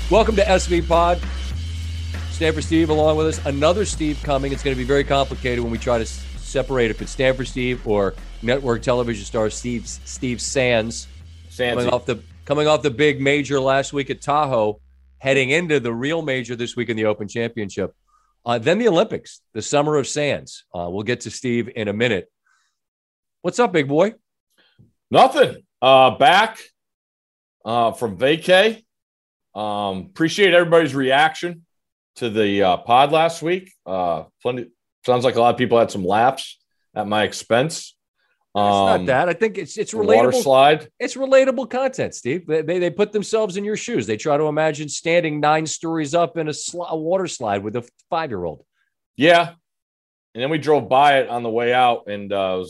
Welcome to SV Pod. Stanford Steve along with us. Another Steve coming. It's going to be very complicated when we try to separate if it's Stanford Steve or network television star Steve Sands. Coming off the big major last week at Tahoe, heading into the real major this week in the Open Championship. Then the Olympics, the summer of Sands. We'll get to Steve in a minute. What's up, big boy? Nothing. Back from vacay. Appreciate everybody's reaction to the pod last week. Sounds like a lot of people had some laughs at my expense. It's not that. I think it's relatable. Water slide. It's relatable content, Steve. They put themselves in your shoes. They try to imagine standing 9 stories up in a water slide with a 5-year-old. Yeah. And then we drove by it on the way out, and Mom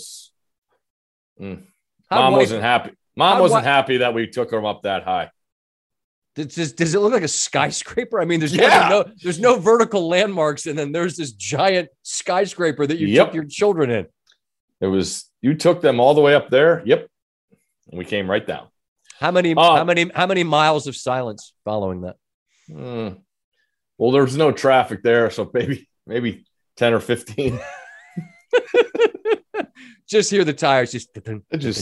wasn't happy. Mom wasn't happy that we took her up that high. Does it look like a skyscraper? I mean, there's no vertical landmarks, and then there's this giant skyscraper that you took your children in. You took them all the way up there. Yep. And we came right down. How many miles of silence following that? Well, there's no traffic there, so maybe 10 or 15. Just hear the tires. Yeah.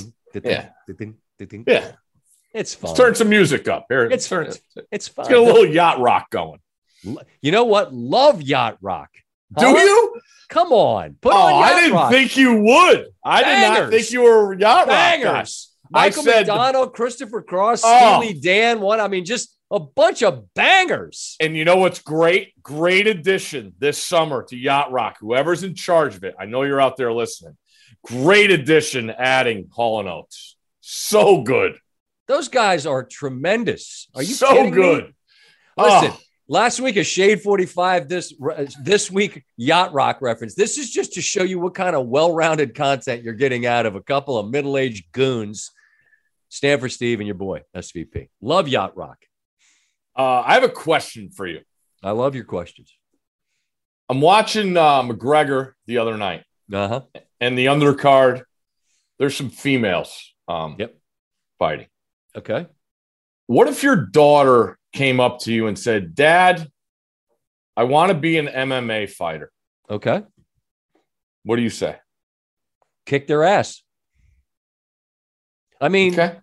It's fun. Let's turn some music up here. It's fun. Let's get a little yacht rock going. You know what? Love yacht rock. Do you? Come on. Put on yacht I didn't rock. think you would. I did not think you were yacht rock guys. Michael McDonald, Christopher Cross, Steely Dan, just a bunch of bangers. And you know what's great? Great addition this summer to yacht rock. Whoever's in charge of it, I know you're out there listening. Great addition adding Hall & Oates. So good. Those guys are tremendous. Are you so kidding good? Me? Listen, last week a Shade 45. This week yacht rock reference. This is just to show you what kind of well-rounded content you're getting out of a couple of middle-aged goons. Stanford Steve and your boy SVP. Love yacht rock. I have a question for you. I love your questions. I'm watching McGregor the other night. And the undercard. There's some females. Fighting. Okay. What if your daughter came up to you and said, Dad, I want to be an MMA fighter? Okay. What do you say? Kick their ass. I mean, okay.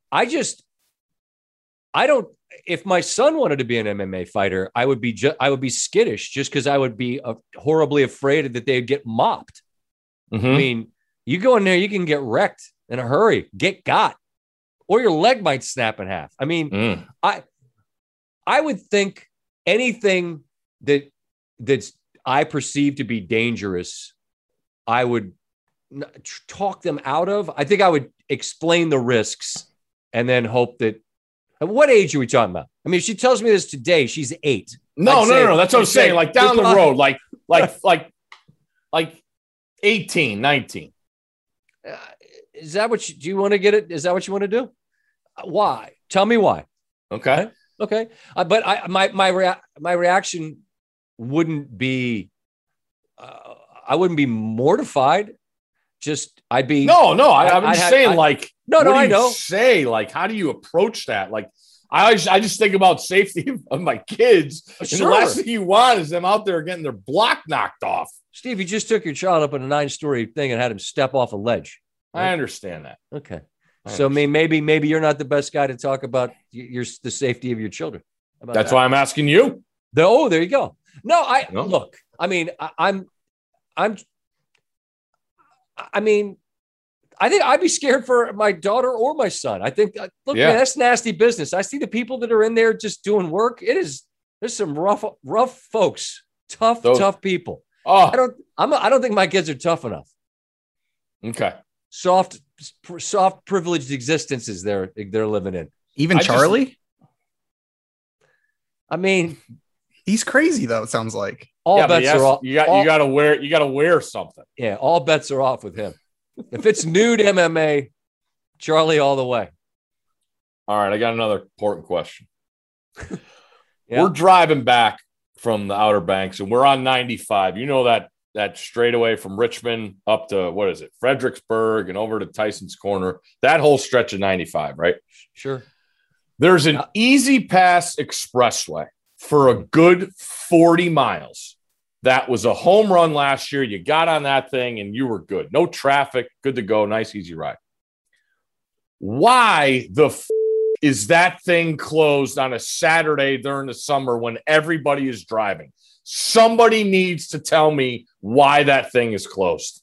If my son wanted to be an MMA fighter, I would be skittish just because I would be horribly afraid that they'd get mopped. Mm-hmm. I mean, you go in there, you can get wrecked in a hurry, get got. Or your leg might snap in half. I mean, I would think anything that's I perceive to be dangerous, I would talk them out of. I think I would explain the risks and then hope that. What age are we talking about? I mean, if she tells me this today, she's 8. No. That's what I'm saying. Like down the road, like 18, 19. Is that what do you want to get it? Is that what you want to do? Why? Tell me why. Okay. But my reaction wouldn't be, I wouldn't be mortified. Just I'd be I'm saying I know. Say how do you approach that? Like I just think about safety of my kids. Sure. And the last thing you want is them out there getting their block knocked off. Steve, you just took your child up in a 9-story thing and had him step off a ledge. Right? I understand that. Okay. So maybe you're not the best guy to talk about the safety of your children. That's why I'm asking you. There you go. Look. I mean, I think I'd be scared for my daughter or my son. I think, man, that's nasty business. I see the people that are in there just doing work. There's some rough folks, tough people. I don't think my kids are tough enough. Okay. Soft, privileged existences they're living in. Even Charlie? I mean, he's crazy though. It sounds like all bets are off. You got to wear something. Yeah, all bets are off with him. If it's nude MMA, Charlie all the way. All right, I got another important question. We're driving back from the Outer Banks, and we're on 95. You know that straightaway from Richmond up to, Fredericksburg and over to Tyson's Corner, that whole stretch of 95, right? Sure. There's an Easy Pass Expressway for a good 40 miles. That was a home run last year. You got on that thing and you were good. No traffic, good to go, nice, easy ride. Why the is that thing closed on a Saturday during the summer when everybody is driving? Somebody needs to tell me why that thing is closed.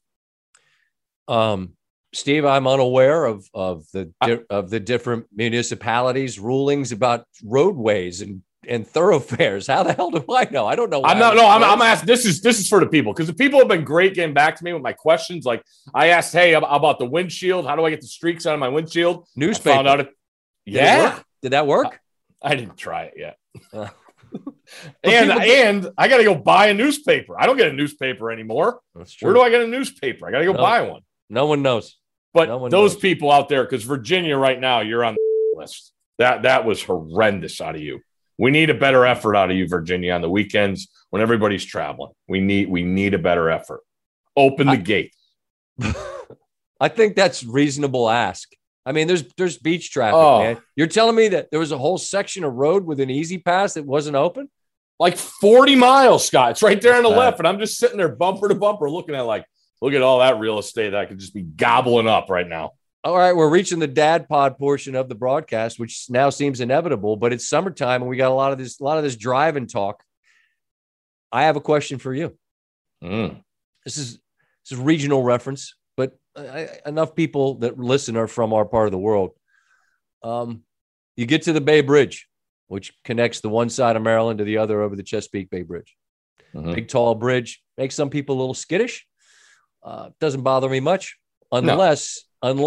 Steve, I'm unaware of the different municipalities' rulings about roadways and thoroughfares. How the hell do I know? I don't know. I'm asking. This is for the people, because the people have been great getting back to me with my questions. Like I asked, hey, about the windshield. How do I get the streaks out of my windshield? Newspaper. I found out Did that work? I didn't try it yet. And I got to go buy a newspaper. I don't get a newspaper anymore. That's true. Where do I get a newspaper? I got to go buy one. No one knows. But those people out there, because Virginia right now, you're on the list. That was horrendous out of you. We need a better effort out of you, Virginia, on the weekends when everybody's traveling. We need a better effort. Open the gate. I think that's reasonable ask. I mean, there's beach traffic, man. You're telling me that there was a whole section of road with an Easy Pass that wasn't open? Like 40 miles, Scott. It's right there on the left. And I'm just sitting there bumper to bumper looking at look at all that real estate that I could just be gobbling up right now. All right, we're reaching the dad pod portion of the broadcast, which now seems inevitable, but it's summertime and we got a lot of this driving talk. I have a question for you. This is regional reference, but enough people that listen are from our part of the world. You get to the Bay Bridge, which connects the one side of Maryland to the other over the Chesapeake Bay Bridge. Big, tall bridge. Makes some people a little skittish. Doesn't bother me much unless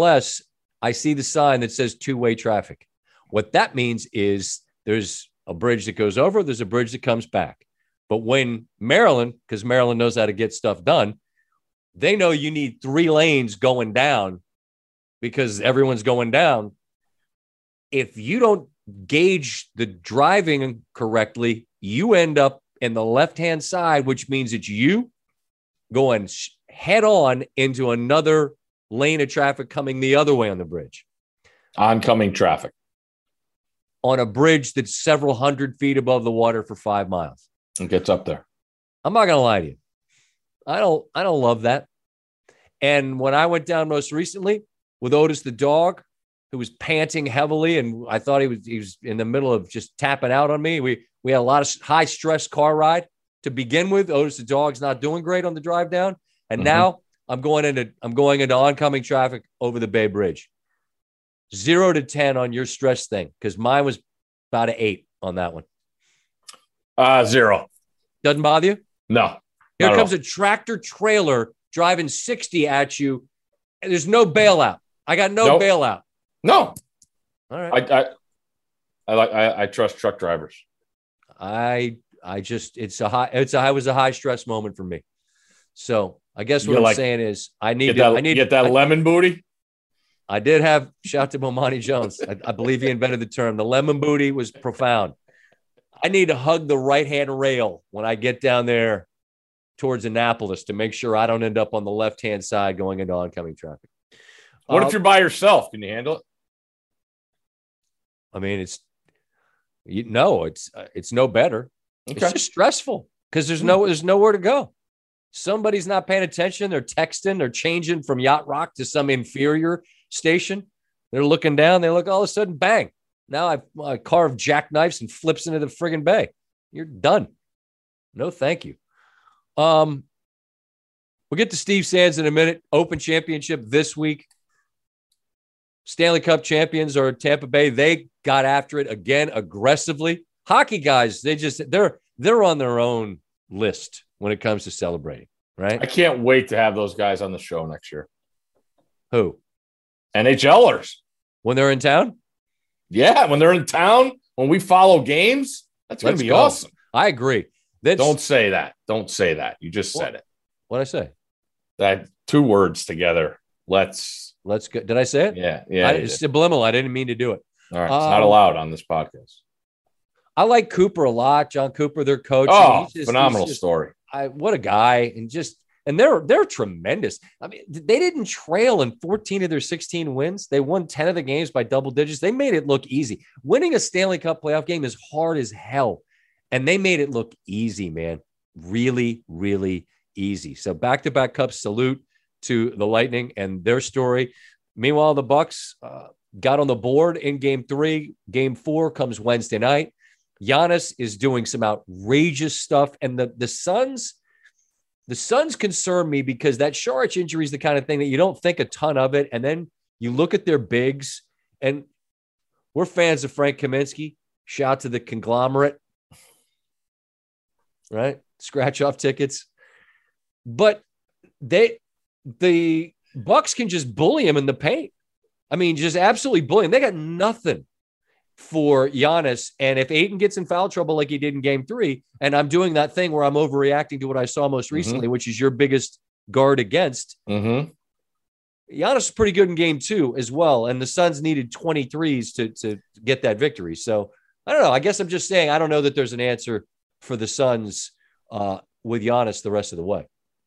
I see the sign that says two-way traffic. What that means is there's a bridge that goes over, there's a bridge that comes back. But when Maryland, because Maryland knows how to get stuff done, they know you need 3 lanes going down because everyone's going down. If you don't gauge the driving correctly, you end up in the left-hand side, which means it's you going head on into another lane of traffic coming the other way on the bridge. Oncoming traffic. On a bridge that's several hundred feet above the water for 5 miles. It gets up there. I'm not going to lie to you. I don't love that. And when I went down most recently with Otis the dog, who was panting heavily, and I thought he was in the middle of just tapping out on me. We had a lot of high stress car ride to begin with. Otis the dog's not doing great on the drive down. And now I'm going into oncoming traffic over the Bay Bridge. 0 to 10 on your stress thing, because mine was about an 8 on that one. 0. Doesn't bother you? No. Here comes a tractor trailer driving 60 at you, and there's no bailout. I got no bailout. No. All right. I trust truck drivers. I just it was a high stress moment for me. So I guess what I'm saying is I need that lemon booty. I did have shout to Bomani Jones. I believe he invented the term. The lemon booty was profound. I need to hug the right-hand rail when I get down there towards Annapolis to make sure I don't end up on the left-hand side going into oncoming traffic. What if you're by yourself? Can you handle it? I mean, it's no better. Okay. It's just stressful because there's nowhere to go. Somebody's not paying attention. They're texting. They're changing from Yacht Rock to some inferior station. They're looking down. They look, all of a sudden, bang. Now I carve jackknives and flips into the friggin' bay. You're done. No, thank you. We'll get to Steve Sands in a minute. Open Championship this week. Stanley Cup champions are Tampa Bay. They got after it again aggressively. Hockey guys, they're on their own list when it comes to celebrating, right? I can't wait to have those guys on the show next year. Who? NHLers. When they're in town? Yeah, when they're in town, when we follow games, that's going to be awesome. I agree. Don't say that. Don't say that. You just said it. What'd I say? That 2 words together. Let's go. Did I say it? Yeah. It's subliminal. I didn't mean to do it. All right. It's not allowed on this podcast. I like Cooper a lot. John Cooper, their coach. Phenomenal story. What a guy. And just And they're tremendous. I mean, they didn't trail in 14 of their 16 wins. They won 10 of the games by double digits. They made it look easy. Winning a Stanley Cup playoff game is hard as hell. And they made it look easy, man. Really, really easy. So back-to-back cups, salute to the Lightning and their story. Meanwhile, the Bucks got on the board in game 3. Game 4 comes Wednesday night. Giannis is doing some outrageous stuff. And the Suns concern me because that Saric injury is the kind of thing that you don't think a ton of it. And then you look at their bigs, and we're fans of Frank Kaminsky. Shout out to the conglomerate, right? Scratch off tickets. But the Bucks can just bully him in the paint. I mean, just absolutely bully him. They got nothing for Giannis. And if Ayton gets in foul trouble like he did in game 3, and I'm doing that thing where I'm overreacting to what I saw most recently, which is your biggest guard against, Giannis is pretty good in game 2 as well. And the Suns needed 23s to get that victory. So I don't know. I guess I'm just saying, I don't know that there's an answer for the Suns with Giannis the rest of the way.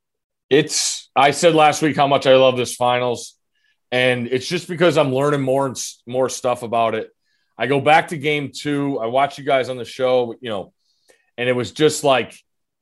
I said last week how much I love this finals, and it's just because I'm learning more and more stuff about it. I go back to game 2. I watch you guys on the show, and it was just like,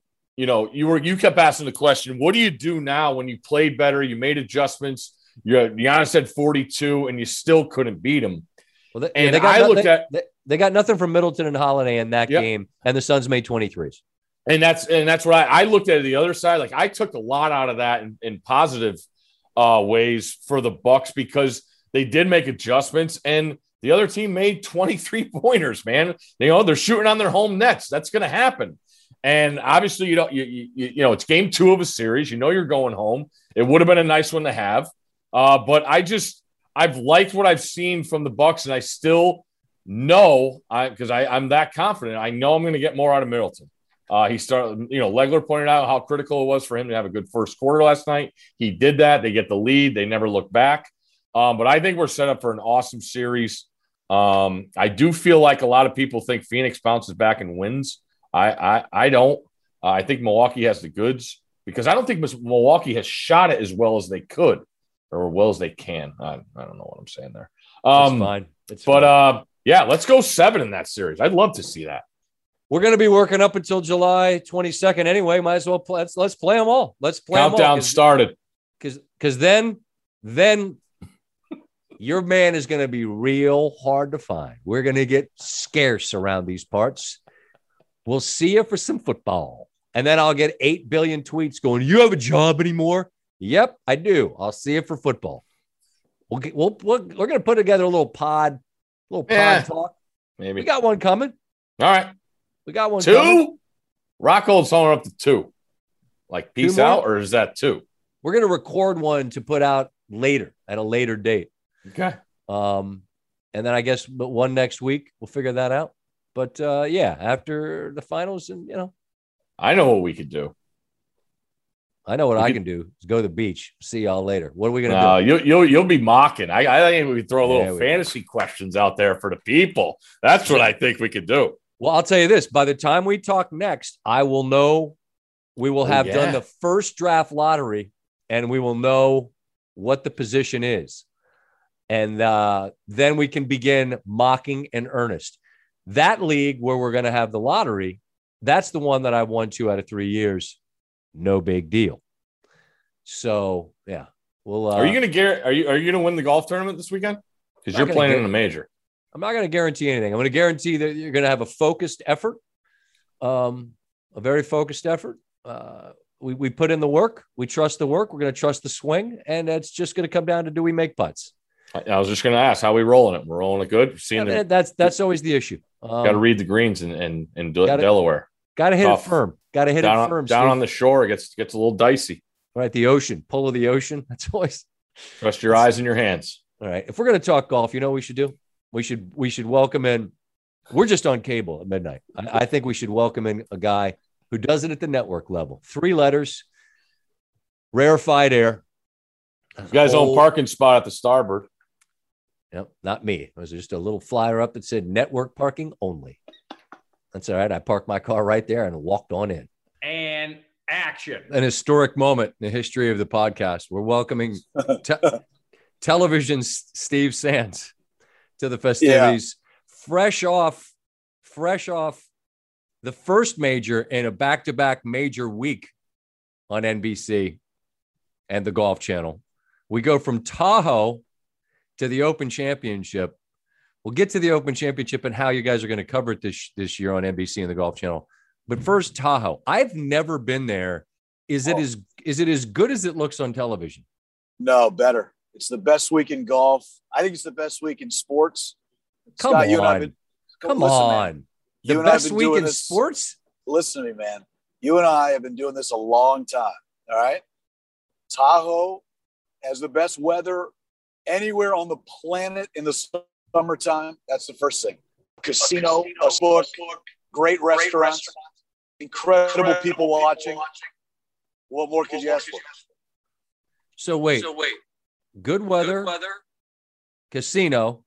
you kept asking the question, what do you do now when you played better, you made adjustments, Giannis had 42, and you still couldn't beat him. Well, they got nothing from Middleton and Holiday in that game, and the Suns made 23s. And that's what I looked at the other side. Like, I took a lot out of that in positive ways for the Bucks because they did make adjustments, and the other team made 23 pointers, man. They're shooting on their home nets. That's going to happen. And obviously, it's game 2 of a series. You're going home. It would have been a nice one to have. But I've liked what I've seen from the Bucks, and I still know because I'm that confident. I know I'm going to get more out of Middleton. He started, Legler pointed out how critical it was for him to have a good first quarter last night. He did that. They get the lead. They never look back. But I think we're set up for an awesome series. I do feel like a lot of people think Phoenix bounces back and wins. I don't. I think Milwaukee has the goods because I don't think Milwaukee has shot it as well as they could or well as they can. I don't know what I'm saying there. It's fine. Fine. Yeah, let's go 7 in that series. I'd love to see that. We're going to be working up until July 22nd anyway. Might as well play. Let's play them all. Let's play Countdown them all. Started. Because then your man is going to be real hard to find. We're going to get scarce around these parts. We'll see you for some football. And then I'll get 8 billion tweets going, you have a job anymore? Yep, I do. I'll see you for football. We're going to put together a little pod talk. Maybe. We got one coming. All right. We got one. 2? Coming. Rockhold's throwing up to 2. Like peace out, or is that 2? We're going to record one to put out later at a later date. Okay. And then I guess one next week. We'll figure that out. But after the finals, and I know what we could do. I know what I can do is go to the beach. See y'all later. What are we gonna do? You'll be mocking. I think we could throw a little fantasy questions out there for the people. That's what I think we could do. Well, I'll tell you this. By the time we talk next, I will know we will have done the first draft lottery, and we will know what the position is. And then we can begin mocking in earnest. That league where we're going to have the lottery, that's the one that I've won 2 out of 3 years. No big deal. So, yeah. Well, are you going to win the golf tournament this weekend? Because you're playing in a major. I'm not going to guarantee anything. I'm going to guarantee that you're going to have a focused effort, a very focused effort. We put in the work. We trust the work. We're going to trust the swing. And it's just going to come down to, do we make putts? I was just going to ask, how we rolling it? We're rolling it good? That's always the issue. Got to read the greens in Delaware. Got to hit it firm. Got to hit it firm. Down on the shore, it gets a little dicey. Right, the ocean, pull of the ocean. That's always. Trust your eyes and your hands. All right. If we're going to talk golf, you know what we should do? We should welcome in. We're just on cable at midnight. I think we should welcome in a guy who does it at the network level. 3 letters, rarefied air. You guys own parking spot at the Starboard. Yep, not me. It was just a little flyer up that said network parking only. That's all right. I parked my car right there and walked on in. And Action. An historic moment in the history of the podcast. We're welcoming television's Steve Sands to the festivities, fresh off the first major in a back-to-back major week on NBC and the Golf Channel. We go from Tahoe to the Open Championship. We'll get to the Open Championship and how you guys are going to cover it this year on NBC and the Golf Channel. But first, Tahoe. I've never been there. Is it as good as it looks on television? No, better. It's the best week in golf. I think it's the best week in sports. Come on. The best week in sports? Listen to me, man. You and I have been doing this a long time. All right. Tahoe has the best weather anywhere on the planet in the summertime. That's the first thing. Casino, a book, great restaurants, incredible people watching. What more could you ask for? So wait. Good weather, casino,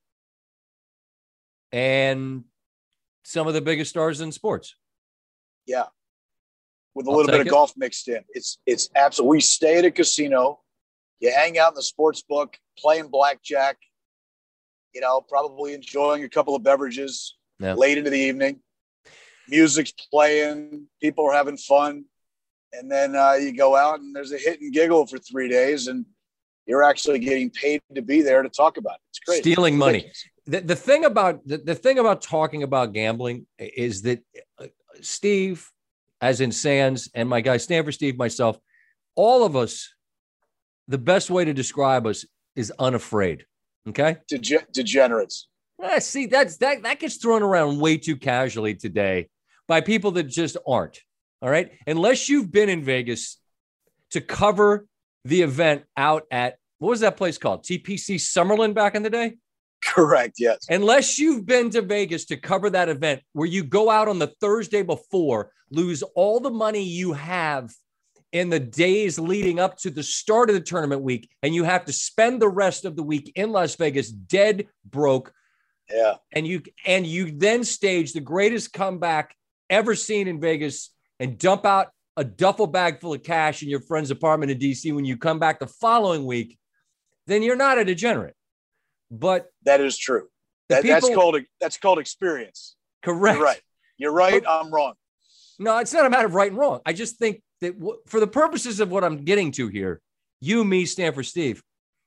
and some of the biggest stars in sports. Yeah. With a little bit of golf mixed in. It's absolutely. We stay at a casino. You hang out in the sports book, playing blackjack, probably enjoying a couple of beverages late into the evening. Music's playing. People are having fun. And then you go out and there's a hit and giggle for 3 days, and you're actually getting paid to be there to talk about it. It's crazy. Stealing money. The thing about talking about gambling is that Steve, as in Sands, and my guy Stanford Steve, myself, all of us, the best way to describe us is unafraid. Okay, degenerates. See, that gets thrown around way too casually today by people that just aren't. All right. Unless you've been in Vegas to cover the event out at, what was that place called? TPC Summerlin back in the day? Correct. Yes. Unless you've been to Vegas to cover that event where you go out on the Thursday before, lose all the money you have in the days leading up to the start of the tournament week, and you have to spend the rest of the week in Las Vegas dead broke. Yeah. And you then stage the greatest comeback ever seen in Vegas and dump out a duffel bag full of cash in your friend's apartment in DC when you come back the following week, then you're not a degenerate. But that is true. That's called experience. Correct. You're right. I'm wrong. No, it's not a matter of right and wrong. I just think that for the purposes of what I'm getting to here, you, me, Stanford Steve,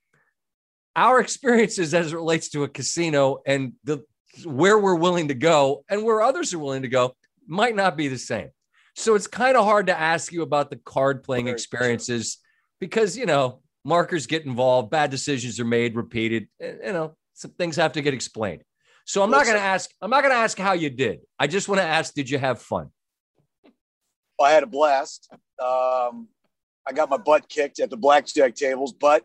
our experiences as it relates to a casino and where we're willing to go and where others are willing to go might not be the same. So it's kind of hard to ask you about the card playing experiences because, markers get involved, bad decisions are made, repeated, some things have to get explained. So I'm not going to ask how you did. I just want to ask, did you have fun? I had a blast. I got my butt kicked at the blackjack tables, but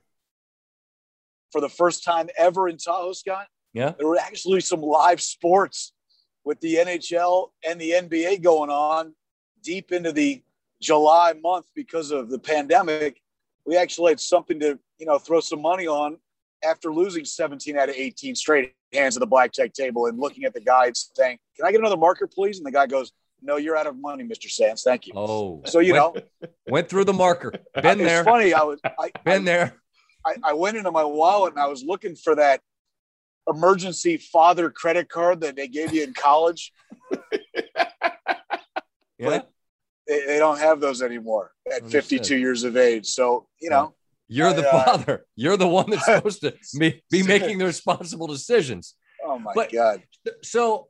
for the first time ever in Tahoe, Scott, there were actually some live sports with the NHL and the NBA going on deep into the July month because of the pandemic. We actually had something to, throw some money on after losing 17 out of 18 straight hands at the blackjack table and looking at the guy saying, "Can I get another marker, please?" And the guy goes, "No, you're out of money, Mr. Sands. Thank you." Oh, so, went through the marker. Been there. It's funny. I went into my wallet and I was looking for that emergency father credit card that they gave you in college. But they don't have those anymore at 52 years of age. So, you're the father. You're the one that's supposed to be making the responsible decisions. Oh my God. So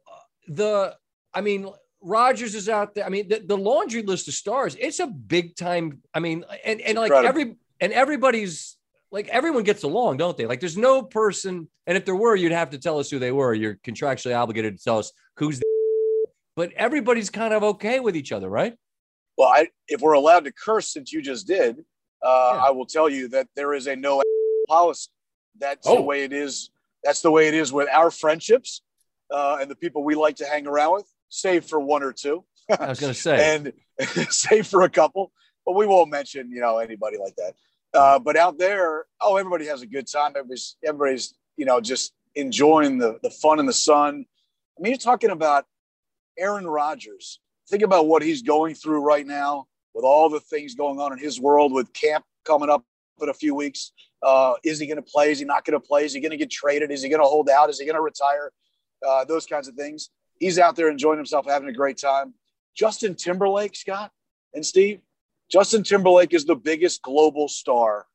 Rogers is out there. I mean, the laundry list of stars, it's a big time. I mean, and like everybody's like, everyone gets along, don't they? Like there's no person. And if there were, you'd have to tell us who they were. You're contractually obligated to tell us who's but everybody's kind of okay with each other, right? Well, if we're allowed to curse, since you just did, I will tell you that there is a no policy. That's the way it is. That's the way it is with our friendships and the people we like to hang around with, save for one or two. I was going to say. And save for a couple, but we won't mention, anybody like that. But out there, everybody has a good time. Everybody's just enjoying the fun in the sun. I mean, you're talking about Aaron Rodgers. Think about what he's going through right now. with all the things going on in his world with camp coming up in a few weeks. Is he going to play? Is he not going to play? Is he going to get traded? Is he going to hold out? Is he going to retire? Those kinds of things. He's out there enjoying himself, having a great time. Justin Timberlake, Scott and Steve, Justin Timberlake is the biggest global star,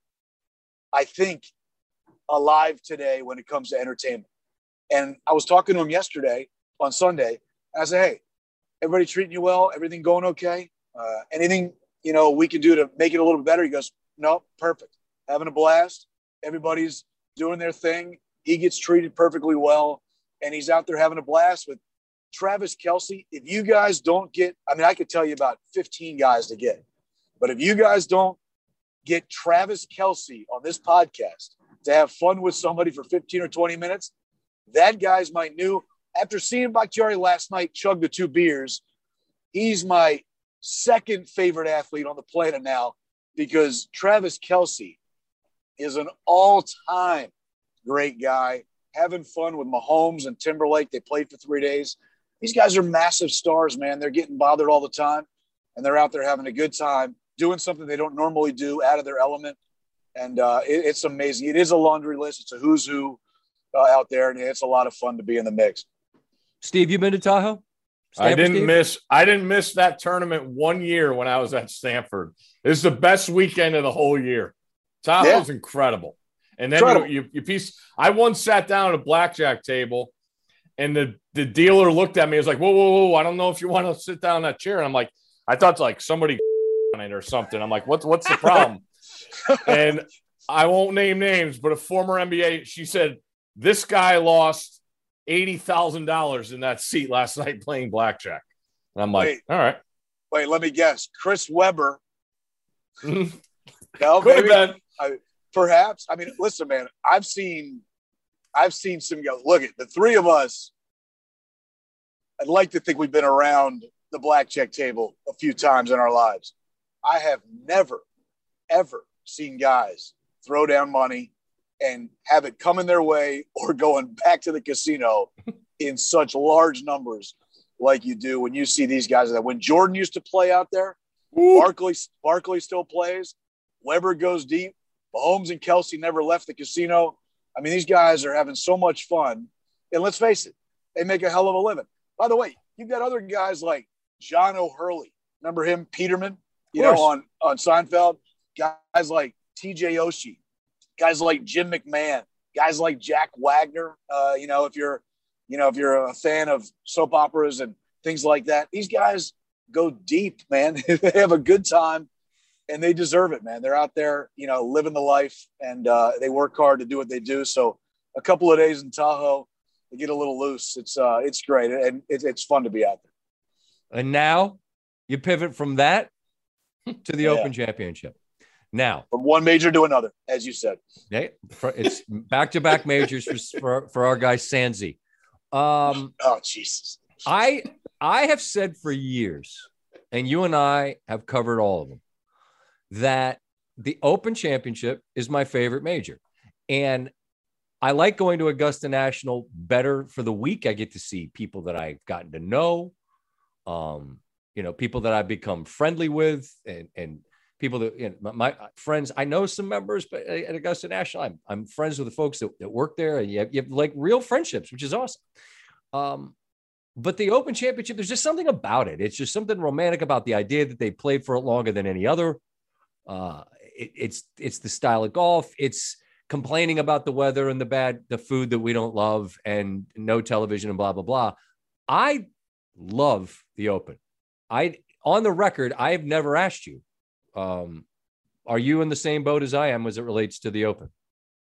I think, alive today when it comes to entertainment. And I was talking to him yesterday on Sunday. And I said, hey, everybody treating you well? Everything going okay? Anything, we can do to make it a little bit better? He goes, no, perfect. Having a blast. Everybody's doing their thing. He gets treated perfectly well. And he's out there having a blast with Travis Kelce. If you guys don't get, I could tell you about 15 guys to get. But if you guys don't get Travis Kelce on this podcast to have fun with somebody for 15 or 20 minutes, that guy's my new, after seeing Bakhtiari last night chug the 2 beers, he's my second favorite athlete on the planet now, because Travis Kelce is an all-time great guy, having fun with Mahomes and Timberlake. They played for 3 days. These guys are massive stars, man. They're getting bothered all the time, and they're out there having a good time, doing something they don't normally do, out of their element. And it's amazing. It is a laundry list. It's a who's who out there, and it's a lot of fun to be in the mix. Steve, you been to Tahoe? I didn't miss that tournament 1 year when I was at Stanford. It's the best weekend of the whole year. Tahoe's incredible. And then you piece. I once sat down at a blackjack table, and the dealer looked at me. He was like, whoa, I don't know if you want to sit down in that chair. And I'm like, I thought it's like somebody on it or something. I'm like, what's the problem? And I won't name names, but a former NBA, she said, this guy lost $80,000 in that seat last night playing blackjack. And I'm like, all right. Wait, let me guess. Chris Webber. No, could have been. Perhaps. Listen, man, I've seen some guys. Look at the three of us. I'd like to think we've been around the blackjack table a few times in our lives. I have never, ever seen guys throw down money and have it coming their way or going back to the casino in such large numbers like you do when you see these guys. That when Jordan used to play out there, Barkley still plays. Weber goes deep. Mahomes and Kelce never left the casino. These guys are having so much fun. And let's face it, they make a hell of a living. By the way, you've got other guys like John O'Hurley. Remember him, Peterman, on Seinfeld? Guys like TJ Oshie, guys like Jim McMahon, guys like Jack Wagner. If you're a fan of soap operas and things like that, these guys go deep, man. They have a good time. And they deserve it, man. They're out there, living the life, and they work hard to do what they do. So a couple of days in Tahoe, they get a little loose. It's great, and it's fun to be out there. And now you pivot from that to the Open Championship. Now, from one major to another, as you said. Okay, it's back-to-back majors for our guy Sanzi. Oh, Jesus. I have said for years, and you and I have covered all of them, that the Open Championship is my favorite major. And I like going to Augusta National better for the week. I get to see people that I've gotten to know, people that I've become friendly with, and people that, my friends. I know some members, but at Augusta National, I'm friends with the folks that work there, and you have like real friendships, which is awesome. But the Open Championship, there's just something about it. It's just something romantic about the idea that they played for it longer than any other. It's the style of golf. It's complaining about the weather and the food that we don't love, and no television and blah, blah, blah. I love the Open. On the record, I've never asked you, are you in the same boat as I am as it relates to the Open?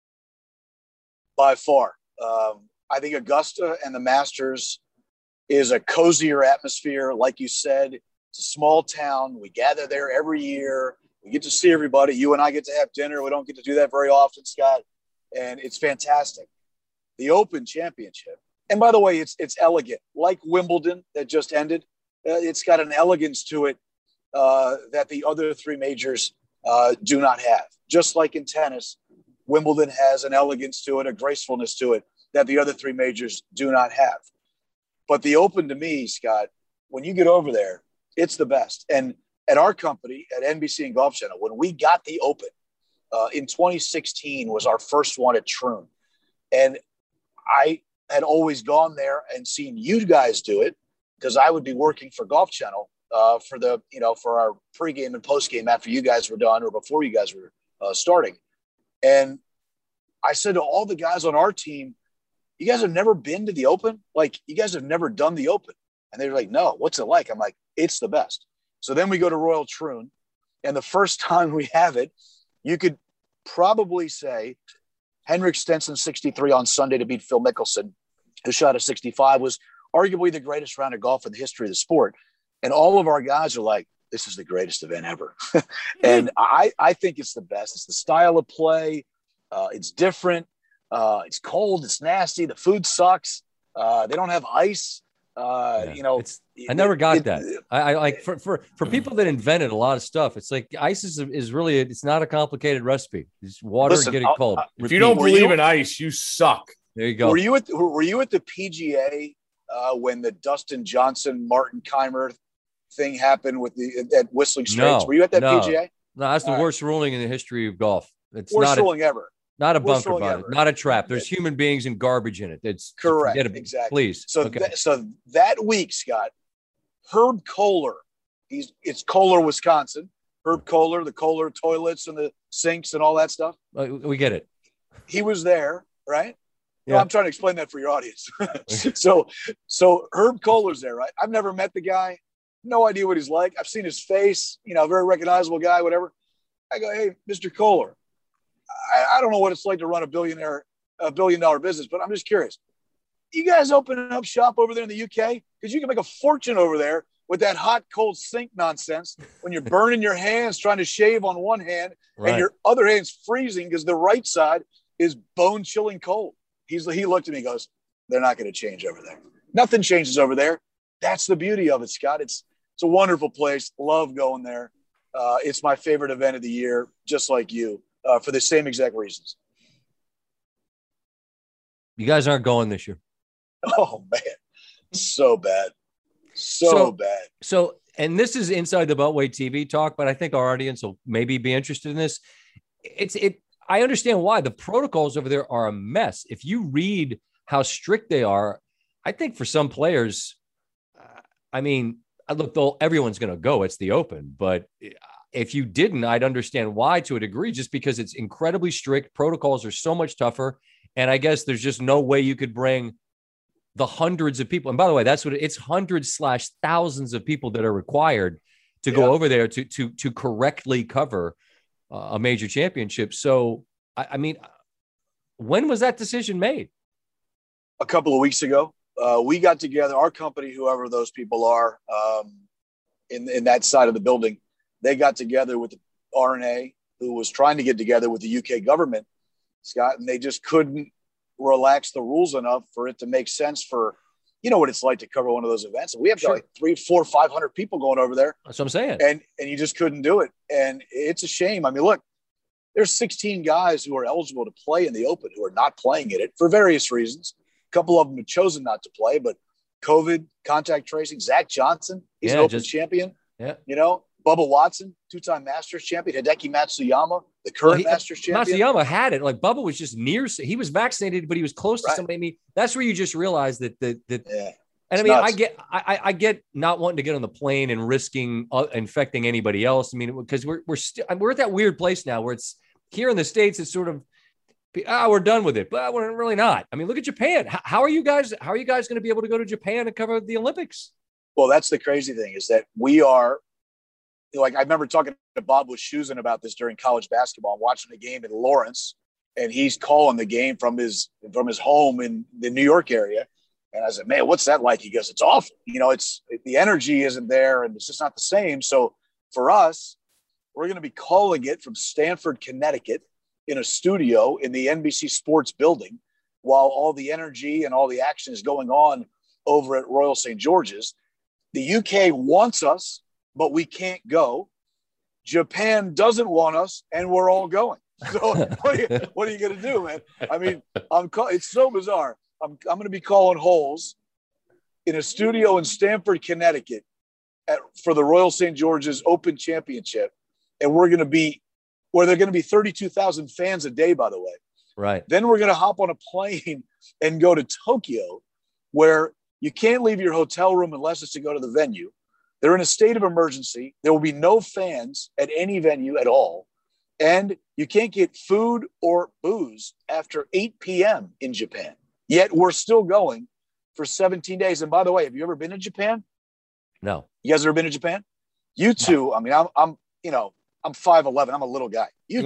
By far. I think Augusta and the Masters is a cozier atmosphere. Like you said, it's a small town. We gather there every year. We get to see everybody. You and I get to have dinner. We don't get to do that very often, Scott. And it's fantastic. The Open Championship. And by the way, it's elegant. Like Wimbledon that just ended, it's got an elegance to it that the other three majors do not have. Just like in tennis, Wimbledon has an elegance to it, a gracefulness to it that the other three majors do not have. But the Open, to me, Scott, when you get over there, it's the best. And at our company at NBC and Golf Channel, when we got the Open in 2016 was our first one at Troon. And I had always gone there and seen you guys do it because I would be working for Golf Channel for our pregame and postgame after you guys were done or before you guys were starting. And I said to all the guys on our team, you guys have never been to the Open? Like, you guys have never done the Open? And they were like, no, what's it like? I'm like, it's the best. So then we go to Royal Troon, and the first time we have it, you could probably say Henrik Stenson 63 on Sunday to beat Phil Mickelson, who shot a 65, was arguably the greatest round of golf in the history of the sport. And all of our guys are like, this is the greatest event ever. And I think it's the best. It's the style of play. It's different. It's cold. It's nasty. The food sucks. They don't have ice. I never got that. I like for people that invented a lot of stuff. It's like ice is really, it's not a complicated recipe. It's water and get it cold. If you don't believe in ice, you suck. There you go. Were you at the PGA when the Dustin Johnson, Martin Keimer thing happened at Whistling Straits? Were you at that PGA? No, that's the worst ruling in the history of golf. It's worst ruling ever. Not a bunker body, not a trap. There's human beings and garbage in it. It's correct. Exactly. Please. So, so that week, Scott, Herb Kohler, it's Kohler, Wisconsin. Herb Kohler, the Kohler toilets and the sinks and all that stuff. We get it. He was there, right? Yeah. No, I'm trying to explain that for your audience. So Herb Kohler's there, right? I've never met the guy. No idea what he's like. I've seen his face, very recognizable guy, whatever. I go, hey, Mr. Kohler, I don't know what it's like to run a $1 billion business, but I'm just curious. You guys opening up shop over there in the UK? Because you can make a fortune over there with that hot, cold sink nonsense when you're burning your hands trying to shave on one hand and your other hand's freezing because the right side is bone-chilling cold. He looked at me and goes, they're not going to change over there. Nothing changes over there. That's the beauty of it, Scott. It's a wonderful place. Love going there. It's my favorite event of the year, just like you. For the same exact reasons. You guys aren't going this year. Oh, man. So bad. So bad. So, and this is inside the Beltway TV talk, but I think our audience will maybe be interested in this. I understand why. The protocols over there are a mess. If you read how strict they are, I think for some players, look, everyone's going to go. It's the Open, but if you didn't, I'd understand why to a degree, just because it's incredibly strict. Protocols are so much tougher. And I guess there's just no way you could bring the hundreds of people. And by the way, that's what it's hundreds/thousands of people that are required to go over there to correctly cover a major championship. So, when was that decision made? A couple of weeks ago. We got together, our company, whoever those people are in that side of the building, they got together with the RNA, who was trying to get together with the UK government, Scott, and they just couldn't relax the rules enough for it to make sense for, what it's like to cover one of those events. And we have like 300, 400, 500 people going over there. That's what I'm saying. And you just couldn't do it. And it's a shame. Look, there's 16 guys who are eligible to play in the Open who are not playing in it for various reasons. A couple of them have chosen not to play, but COVID, contact tracing, Zach Johnson, he's an Open champion. Yeah. Bubba Watson, two-time Masters champion. Hideki Matsuyama, the current Masters champion. Matsuyama had it. Like Bubba was just near. He was vaccinated, but he was close to somebody. That's where you just realize that. And I get not wanting to get on the plane and risking infecting anybody else. Because we're at that weird place now where it's here in the States. It's sort of we're done with it, but we're really not. Look at Japan. How are you guys going to be able to go to Japan and cover the Olympics? Well, that's the crazy thing is that we are. Like I remember talking to Bob Wischusen about this during college basketball. I'm watching the game in Lawrence, and he's calling the game from his home in the New York area. And I said, "Man, what's that like?" He goes, "It's awful. It's the energy isn't there, and it's just not the same." So for us, we're going to be calling it from Stamford, Connecticut, in a studio in the NBC Sports building, while all the energy and all the action is going on over at Royal St. George's. The UK wants us, but we can't go. Japan doesn't want us, and we're all going. So what are you going to do, man? It's so bizarre. I'm going to be calling holes in a studio in Stamford, Connecticut, for the Royal St. George's Open Championship, and we're going to be where there are going to be 32,000 fans a day, by the way. Right. Then we're going to hop on a plane and go to Tokyo, where you can't leave your hotel room unless it's to go to the venue. They're in a state of emergency. There will be no fans at any venue at all. And you can't get food or booze after 8 p.m. in Japan. Yet we're still going for 17 days. And by the way, have you ever been to Japan? No. You guys ever been to Japan? You two, I mean, I'm 5'11". I'm a little guy. You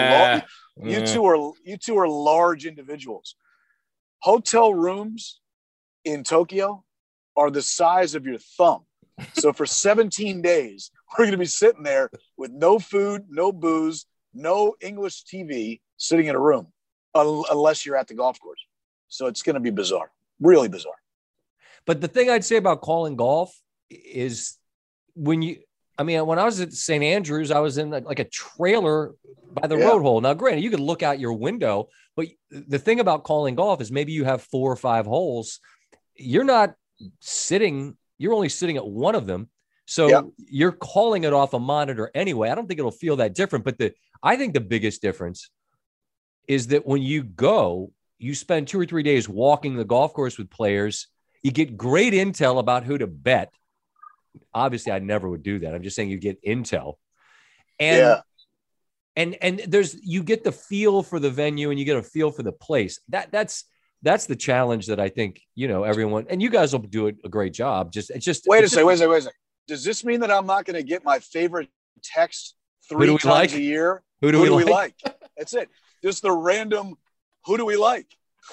two are large individuals. Hotel rooms in Tokyo are the size of your thumb. So for 17 days, we're going to be sitting there with no food, no booze, no English TV, sitting in a room, unless you're at the golf course. So it's going to be bizarre, really bizarre. But the thing I'd say about calling golf is when I was at St. Andrews, I was in like a trailer by the road hole. Now, granted, you could look out your window, but the thing about calling golf is maybe you have 4 or 5 holes. You're not sitting. You're only sitting at one of them. So you're calling it off a monitor anyway. I don't think it'll feel that different. But I think the biggest difference is that when you go, you spend 2 or 3 days walking the golf course with players. You get great intel about who to bet. Obviously, I never would do that. I'm just saying you get intel. And you get the feel for the venue and you get a feel for the place. That's the challenge that I think, everyone, and you guys will do a great job. Wait a second. Does this mean that I'm not going to get my favorite text 3 times a year? Who do we like? That's it. Just the random, who do we like?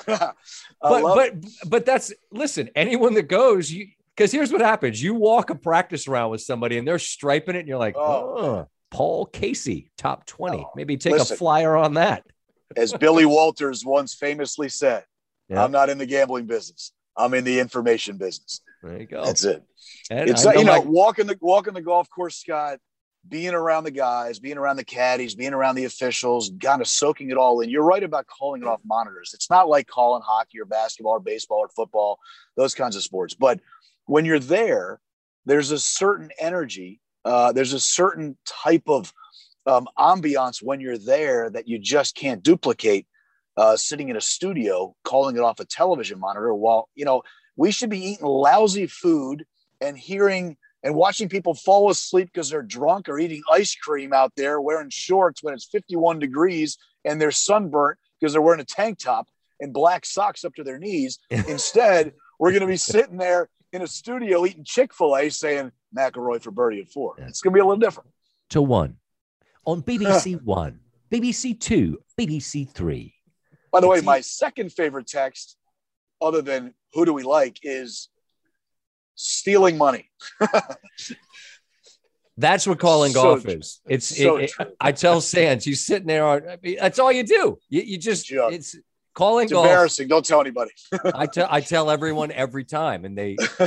But that's, listen, anyone that goes, because here's what happens. You walk a practice round with somebody and they're striping it and you're like, Paul Casey, top 20. Maybe take a flyer on that. As Billy Walters once famously said, I'm not in the gambling business. I'm in the information business. There you go. That's it. And it's walking the golf course, Scott, being around the guys, being around the caddies, being around the officials, kind of soaking it all in. You're right about calling it off monitors. It's not like calling hockey or basketball or baseball or football, those kinds of sports. But when you're there, there's a certain energy. There's a certain type of ambiance when you're there that you just can't duplicate. Sitting in a studio, calling it off a television monitor while, we should be eating lousy food and hearing and watching people fall asleep because they're drunk or eating ice cream out there wearing shorts when it's 51 degrees and they're sunburnt because they're wearing a tank top and black socks up to their knees. Instead, we're going to be sitting there in a studio eating Chick-fil-A saying McIlroy for birdie at 4. It's going to be a little different. To 1 on BBC 1, BBC 2, BBC 3. By the way, my second favorite text, other than who do we like, is stealing money. That's what calling golf is. I tell Sands, you sitting there. That's all you do. You just, it's calling golf. Embarrassing. Don't tell anybody. I tell everyone every time, and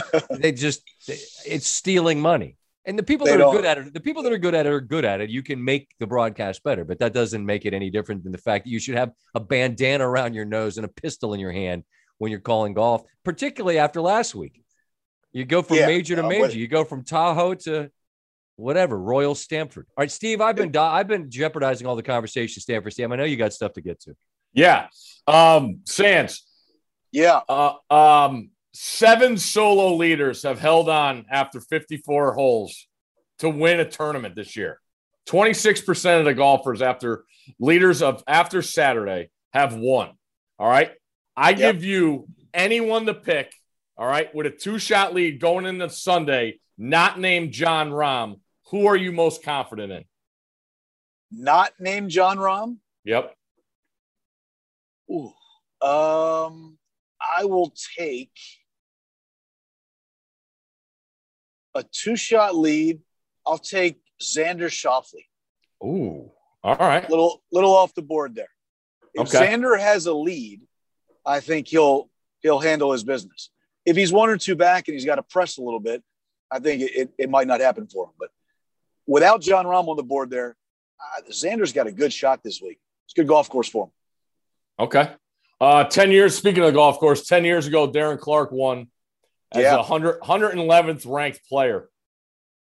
it's stealing money. And the people that are good at it are good at it. You can make the broadcast better, but that doesn't make it any different than the fact that you should have a bandana around your nose and a pistol in your hand when you're calling golf, particularly after last week. You go from major to major. You go from Tahoe to whatever, Royal Stamford. All right, Steve, I've been jeopardizing all the conversation, Stanford Steve. I know you got stuff to get to. Yeah. Sands. Yeah. 7 solo leaders have held on after 54 holes to win a tournament this year. 26% of the golfers after Saturday have won. All right. I give you anyone to pick. All right. With a 2-shot lead going into Sunday, not named Jon Rahm. Who are you most confident in? Not named Jon Rahm? Yep. Ooh. I will take a 2-shot lead. I'll take Xander Schauffele. Ooh, all right. Little off the board there. If Xander has a lead, I think he'll handle his business. If he's 1 or 2 back and he's got to press a little bit, I think it might not happen for him. But without Jon Rahm on the board there, Xander's got a good shot this week. It's a good golf course for him. Okay. 10 years, speaking of the golf course, 10 years ago, Darren Clarke won as a 111th ranked player.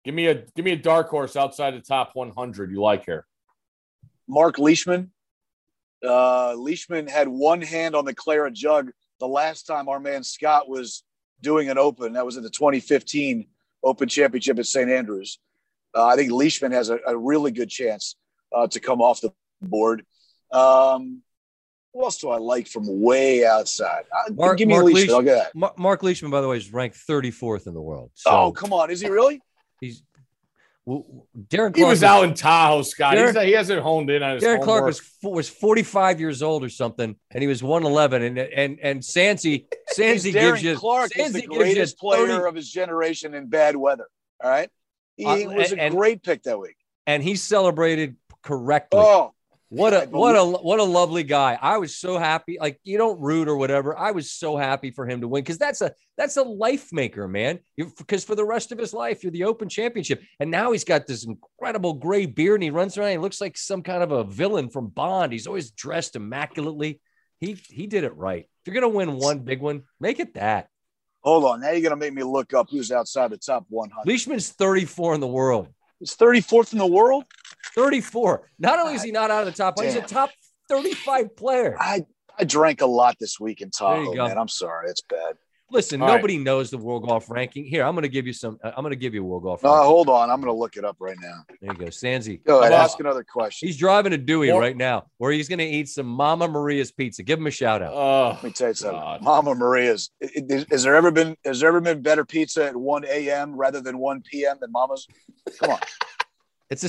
Give me a dark horse outside the top 100 you like here. Mark Leishman. Leishman had one hand on the Claret jug the last time our man Scott was doing an Open. That was in the 2015 Open Championship at St. Andrews. I think Leishman has a really good chance to come off the board. Who else do I like from way outside? Give me Leishman. I'll get that. Mark Leishman, by the way, is ranked 34th in the world. So oh, come on. Is he really? He's Darren Clarke. He was out in Tahoe, Scott. He hasn't honed in on his Darren homework. Clarke was 45 years old or something, and he was 111. And Sansi gives you Clarke is the greatest player of his generation in bad weather. All right, he was a great pick that week, and he celebrated correctly. Oh. What a lovely guy. I was so happy. Like, you don't root or whatever. I was so happy for him to win because that's a life maker, man. Because for the rest of his life, you're the Open Championship. And now he's got this incredible gray beard and he runs around. He looks like some kind of a villain from Bond. He's always dressed immaculately. He did it right. If you're going to win one big one, make it that. Hold on. Now you're going to make me look up who's outside the top 100. Leishman's 34 in the world. He's 34th in the world? 34. Not only is he not out of the top, he's a top 35 player. I drank a lot this week in Tahoe, man. I'm sorry. It's bad. Listen, nobody knows the World Golf Ranking. Here, I'm going to give you a World Golf Ranking. Hold on. I'm going to look it up right now. There you go. Sansi. Go ahead. Ask another question. He's driving a Dewey right now where he's going to eat some Mama Maria's pizza. Give him a shout out. Let me tell you something. God. Mama Maria's. Has there ever been better pizza at 1 a.m. rather than 1 p.m. than Mama's? Come on. It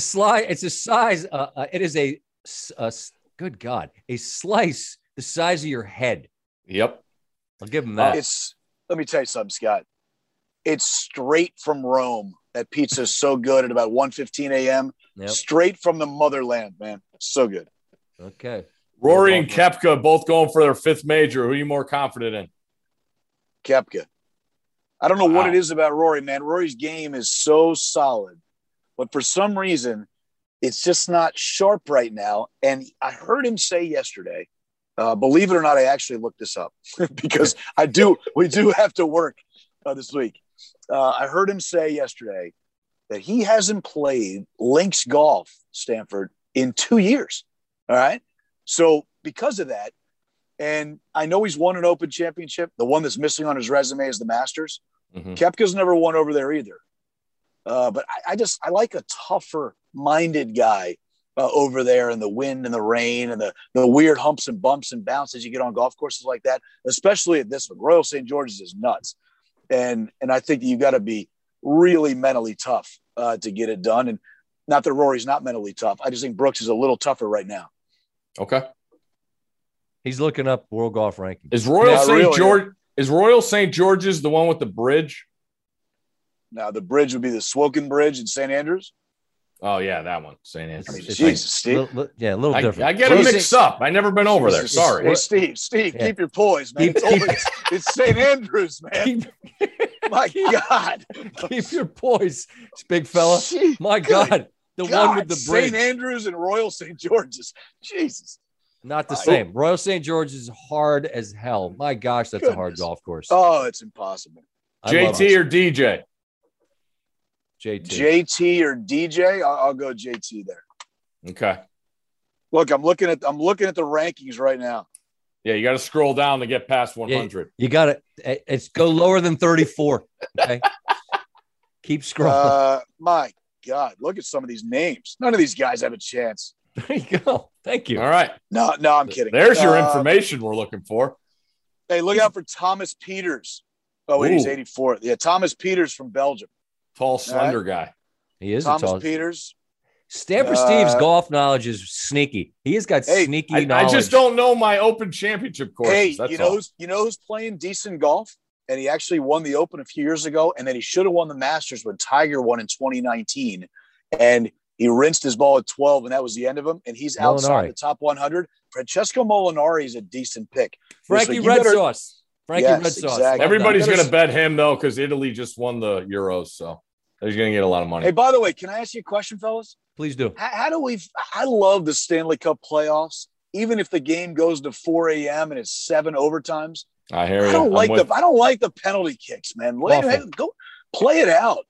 is a good God, a slice the size of your head. Yep. I'll give him that. Let me tell you something, Scott. It's straight from Rome. That pizza is so good at about 1:15 a.m. Yep. Straight from the motherland, man. So good. Okay. Rory and Koepka both going for their fifth major. Who are you more confident in? Koepka. I don't know what it is about Rory, man. Rory's game is so solid. But for some reason, it's just not sharp right now. And I heard him say yesterday, believe it or not, I actually looked this up because we do have to work this week. I heard him say yesterday that he hasn't played links golf, Stanford, in 2 years. All right. So because of that, and I know he's won an Open Championship. The one that's missing on his resume is the Masters. Mm-hmm. Koepka's never won over there either. But I like a tougher minded guy over there in the wind and the rain and the weird humps and bumps and bounces you get on golf courses like that, especially at this one. Royal St. George's is nuts. And I think that you got to be really mentally tough to get it done. And not that Rory's not mentally tough. I just think Brooks is a little tougher right now. Okay. He's looking up World Golf Ranking. Is Royal St. George's the one with the bridge? Now, the bridge would be the Swoken Bridge in St. Andrews. Oh, yeah, that one. St. Andrews. I mean, Jesus, Steve. A little different. I get it mixed up. I've never been over there. Sorry. Hey, Steve, keep your poise, man. It's St. Andrews, man. My God. Keep your poise, big fella. My God. The one with the bridge. St. Andrews and Royal St. George's. Jesus. Not the same. Royal St. George's is hard as hell. My gosh, that's a hard golf course. Oh, it's impossible. JT or DJ? JT or DJ? I'll go JT there. Okay. Look, I'm looking at the rankings right now. Yeah, you got to scroll down to get past 100. Yeah, you got to. It's go lower than 34. Okay. Keep scrolling. My God, look at some of these names. None of these guys have a chance. There you go. Thank you. All right. No, I'm kidding. There's your information we're looking for. Hey, look out for Thomas Peters. Oh, wait, he's 84th. Yeah, Thomas Peters from Belgium. Tall, slender guy. He is Thomas Peters. Stanford Steve's golf knowledge is sneaky. He has got sneaky knowledge. I just don't know my Open Championship courses. Hey, that's you know who's playing decent golf? And he actually won the Open a few years ago, and then he should have won the Masters when Tiger won in 2019. And he rinsed his ball at 12, and that was the end of him. And he's outside the top 100. Francesco Molinari is a decent pick. Frankie Red Sauce. Exactly. Everybody's going to bet him, though, because Italy just won the Euros. So he's going to get a lot of money. Hey, by the way, can I ask you a question, fellas? Please do. I love the Stanley Cup playoffs, even if the game goes to 4 a.m. and it's 7 overtimes. I hear you. I don't like the penalty kicks, man. Go play it out.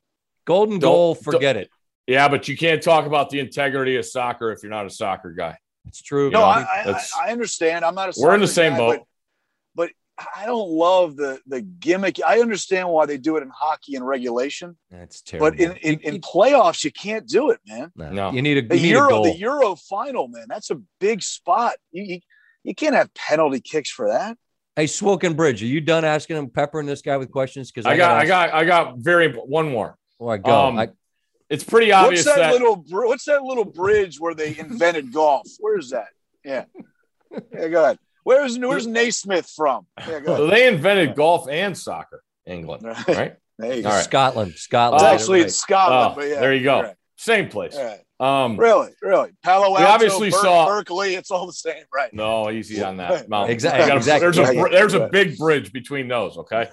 Golden goal, forget it. Yeah, but you can't talk about the integrity of soccer if you're not a soccer guy. It's true. No, I understand. I'm not a soccer We're in the same guy, boat. But I don't love the gimmick. I understand why they do it in hockey and regulation. That's terrible. But in playoffs, you can't do it, man. No. You need a goal. The Euro final, man. That's a big spot. You can't have penalty kicks for that. Hey, Swoken Bridge, are you done asking him, peppering this guy with questions? Because I got one more. Oh, I go. It's pretty obvious what's that little bridge where they invented golf? Where's that? Yeah, go ahead. Where's Naismith from? Yeah, go ahead. So they invented golf and soccer, England, right? Hey, right. Scotland. It's actually in Scotland. But yeah, there you go. Right. Same place. Right. Really. Palo Alto, we obviously saw Berkeley. It's all the same, right? No, easy on that. Mountain. Exactly. There's a big bridge between those. Okay.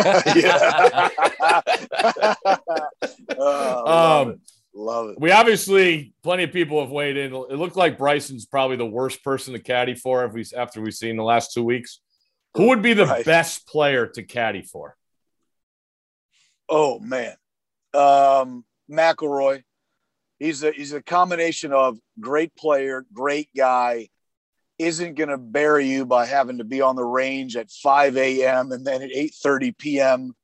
Love it. We obviously, plenty of people have weighed in. It looked like Bryson's probably the worst person to caddy for after we've seen the last 2 weeks. Who would be the best player to caddy for? Oh man, McIlroy. He's a combination of great player, great guy, isn't going to bury you by having to be on the range at 5 a.m. and then at 8:30 p.m.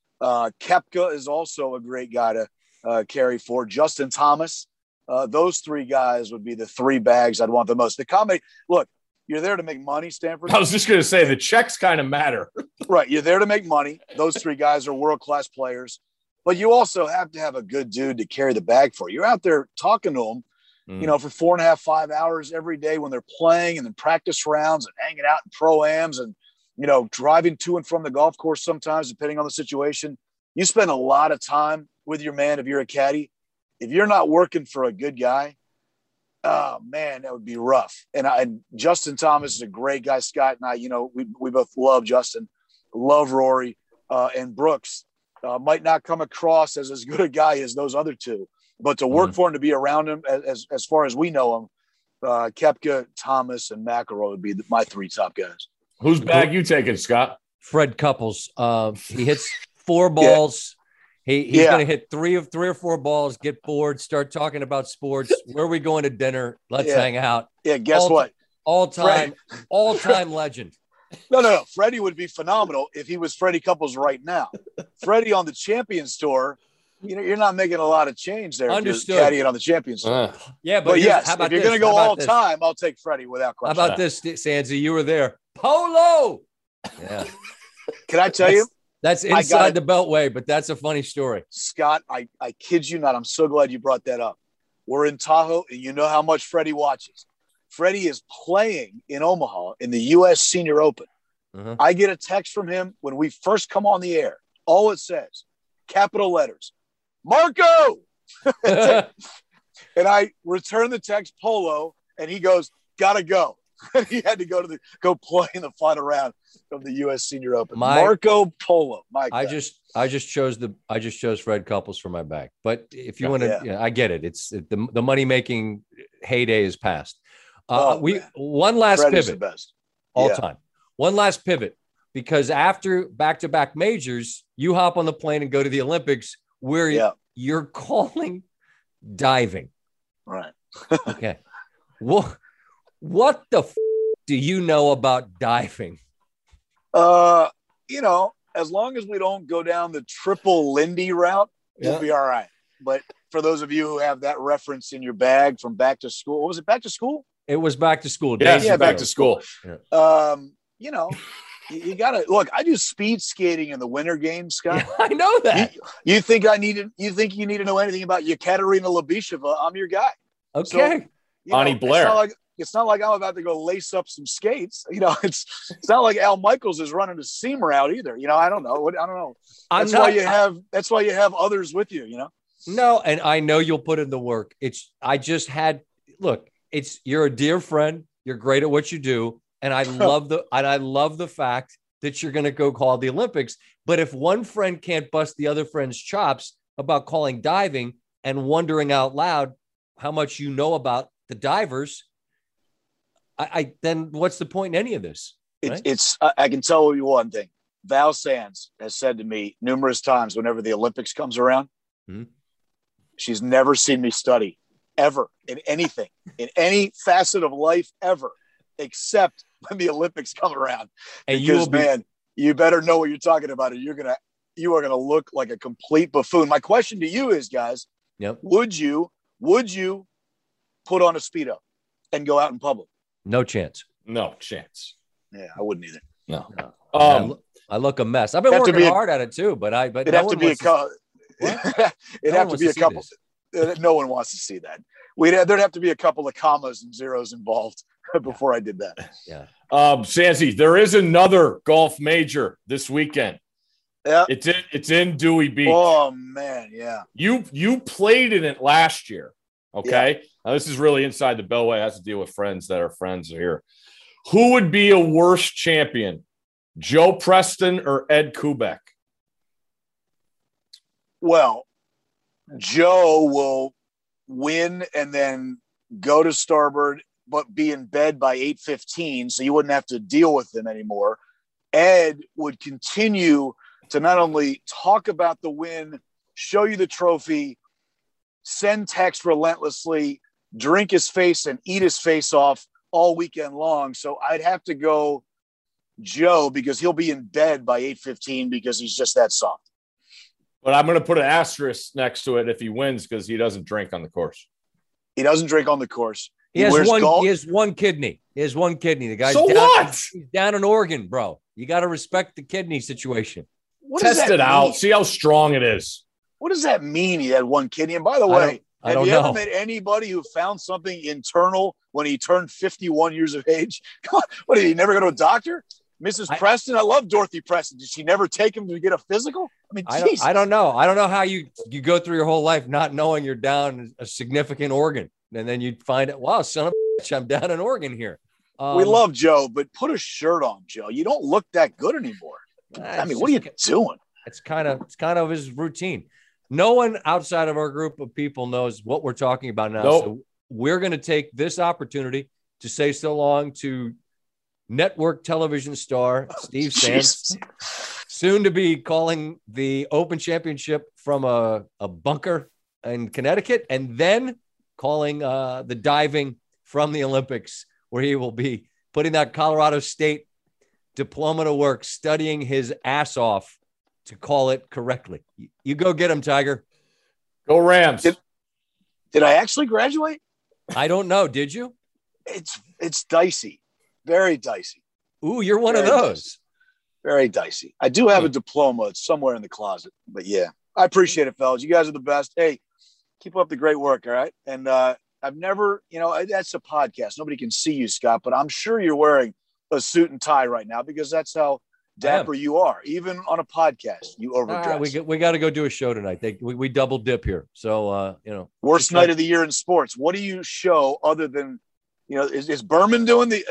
Koepka is also a great guy to carry for. Justin Thomas. Those three guys would be the three bags I'd want the most. Look, you're there to make money, Stanford. I was just going to say the checks kind of matter. Right. You're there to make money. Those three guys are world-class players. But you also have to have a good dude to carry the bag for you. You're out there talking to them, for 4.5, 5 hours every day when they're playing, and then practice rounds and hanging out in pro-ams and, driving to and from the golf course sometimes, depending on the situation. You spend a lot of time with your man if you're a caddy. If you're not working for a good guy, oh, man, that would be rough. And Justin Thomas is a great guy. Scott and I, we both love Justin, love Rory, and Brooks. Might not come across as good a guy as those other two, but to work for him, to be around him, as far as we know him, Koepka, Thomas, and McIlroy would be my three top guys. Whose bag you taking, Scott? Fred Couples. He hits 4 balls. Yeah. He's going to hit three or four balls, get bored, start talking about sports. Where are we going to dinner? Let's hang out. Yeah, guess what? All-time legend. No. Freddie would be phenomenal if he was Freddie Couples right now. Freddie on the Champions Tour, you're not making a lot of change there. Understood. Caddying on the Champions Tour. But yes, if you're going to go all time, I'll take Freddie without question. How about this, Sansi? You were there. Polo. Yeah. Can I tell you? That's inside the Beltway, but that's a funny story. Scott, I kid you not. I'm so glad you brought that up. We're in Tahoe, and you know how much Freddie watches. Freddie is playing in Omaha in the U.S. Senior Open. Uh-huh. I get a text from him when we first come on the air. All it says, capital letters, Marco! And I return the text, Polo, and he goes, gotta go. He had to go play in the final round of the U.S. Senior Open. Marco Polo. I just chose Fred Couples for my bag. But if you want to, I get it. It's the money making heyday is past. One last Fred pivot. Is the best. All time. One last pivot, because after back-to-back majors, you hop on the plane and go to the Olympics, where you're calling diving. Right. Okay. What the do you know about diving? As long as we don't go down the triple Lindy route, we'll be all right. But for those of you who have that reference in your bag from back to school, what was it, back to school? It was back to school. Yeah, back to school. Yeah. You got to look. I do speed skating in the winter games, Scott. Yeah, I know that. You think you need to know anything about Yekaterina Labisheva? I'm your guy. Okay. So, Ani Blair. It's not like I'm about to go lace up some skates. It's not like Al Michaels is running a seam route either. I don't know. I don't know. That's why you have others with you. No, and I know you'll put in the work. You're a dear friend. You're great at what you do. And I love the fact that you're going to go call the Olympics. But if one friend can't bust the other friend's chops about calling diving and wondering out loud how much you know about the divers, then what's the point in any of this? Right? I can tell you one thing. Val Sands has said to me numerous times whenever the Olympics comes around, She's never seen me study ever in anything, in any facet of life ever, except when the Olympics come around. And because, man, you better know what you're talking about, or you are gonna look like a complete buffoon. My question to you is, guys, would you put on a Speedo and go out in public? No chance. Yeah, I wouldn't either. No. I look a mess. I've been working hard at it too, but it'd have to be a couple. It'd have to be a couple. No one wants to see that. There'd have to be a couple of commas and zeros involved before I did that. Yeah. Sansi, there is another golf major this weekend. Yeah. It's in Dewey Beach. Oh man, yeah. You played in it last year. Okay. Yeah. Now this is really inside the Beltway. It has to deal with friends that are friends here. Who would be a worse champion, Joe Preston or Ed Kubek? Well, Joe will win and then go to starboard, but be in bed by 8:15, so you wouldn't have to deal with him anymore. Ed would continue to not only talk about the win, show you the trophy, send text relentlessly, drink his face and eat his face off all weekend long. So I'd have to go Joe because he'll be in bed by 8:15 because he's just that soft. But I'm going to put an asterisk next to it if he wins because he doesn't drink on the course. He doesn't drink on the course. He has one kidney. The guy's he's down in Oregon, bro. You got to respect the kidney situation. Test it out. See how strong it is. What does that mean? He had one kidney. And by the way, have you ever met anybody who found something internal when he turned 51 years of age? Come on. What, did he never go to a doctor? Mrs. Preston? I love Dorothy Preston. Did she never take him to get a physical? I mean, I don't know. I don't know how you go through your whole life not knowing you're down a significant organ. And then you find out, wow, son of a bitch, I'm down in Oregon here. We love Joe, but put a shirt on, Joe. You don't look that good anymore. I mean, what are you doing? It's kind of his routine. No one outside of our group of people knows what we're talking about now. Nope. So we're going to take this opportunity to say so long to network television star Steve Sands, soon to be calling the Open Championship from a bunker in Connecticut, and then calling the diving from the Olympics, where he will be putting that Colorado State diploma to work, studying his ass off to call it correctly. You go get him, Tiger. Go Rams. Did I actually graduate? I don't know. Did you? It's dicey. Very dicey. Ooh, you're one of those. Dicey. Very dicey. I do have a diploma. It's somewhere in the closet. But yeah, I appreciate it, fellas. You guys are the best. Hey, keep up the great work, all right? And I've never, that's a podcast. Nobody can see you, Scott, but I'm sure you're wearing a suit and tie right now because that's how dapper you are. Even on a podcast, you overdress. We got to go do a show tonight. We double dip here. So, worst night of the year in sports. What do you show other than, is Berman doing the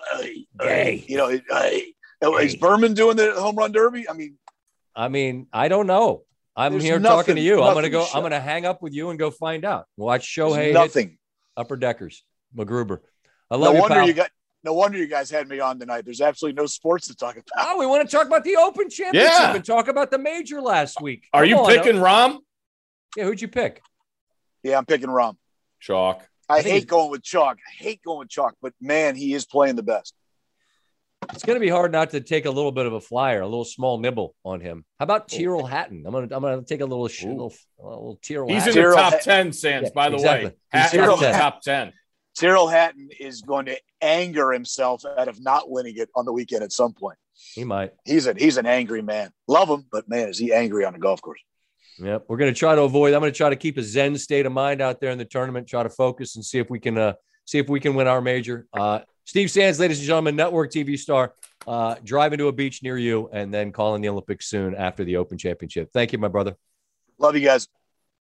is Berman doing the home run derby? I mean, I don't know. I'm here talking to you. I'm going to hang up with you and go find out. Watch Shohei hit Upper Deckers, MacGruber. I love No wonder you guys had me on tonight. There's absolutely no sports to talk about. Oh, we want to talk about the Open Championship and talk about the major last week. Are you picking Rahm? Yeah, who'd you pick? Yeah, I'm picking Rahm. Chalk. I hate going with Chalk, but man, he is playing the best. It's going to be hard not to take a little bit of a flyer, a little small nibble on him. How about Tyrrell Hatton? I'm going to take a little Tyrrell. He's in the top 10, Sands, by the way. Hatton's in the top 10. Tyrrell Hatton is going to anger himself out of not winning it on the weekend at some point. He might. He's an angry man. Love him, but man, is he angry on the golf course. Yep. We're going to try to avoid. I'm going to try to keep a zen state of mind out there in the tournament, try to focus and see if we can win our major. Steve Sands, ladies and gentlemen, network TV star, driving to a beach near you and then calling the Olympics soon after the Open Championship. Thank you, my brother. Love you guys.